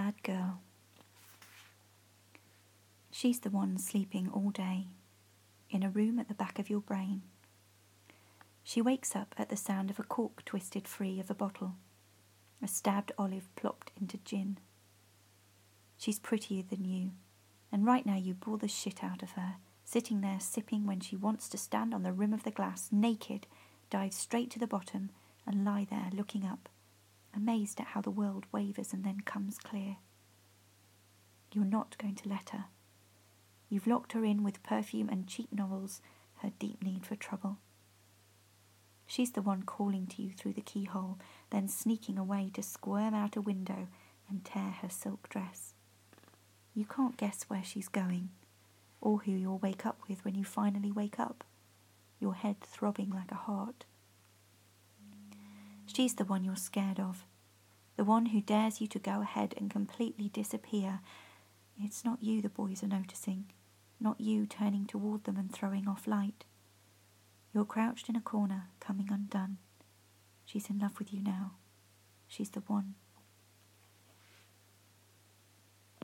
bad girl. She's the one sleeping all day, in a room at the back of your brain. She wakes up at the sound of a cork twisted free of a bottle, a stabbed olive plopped into gin. She's prettier than you, and right now you bore the shit out of her, sitting there sipping when she wants to stand on the rim of the glass, naked, dive straight to the bottom, and lie there looking up, amazed at how the world wavers and then comes clear. You're not going to let her. You've locked her in with perfume and cheap novels, her deep need for trouble. She's the one calling to you through the keyhole, then sneaking away to squirm out a window and tear her silk dress. You can't guess where she's going, or who you'll wake up with when you finally wake up, your head throbbing like a heart. She's the one you're scared of, the one who dares you to go ahead and completely disappear. It's not you the boys are noticing, not you turning toward them and throwing off light. You're crouched in a corner, coming undone. She's in love with you now. She's the one.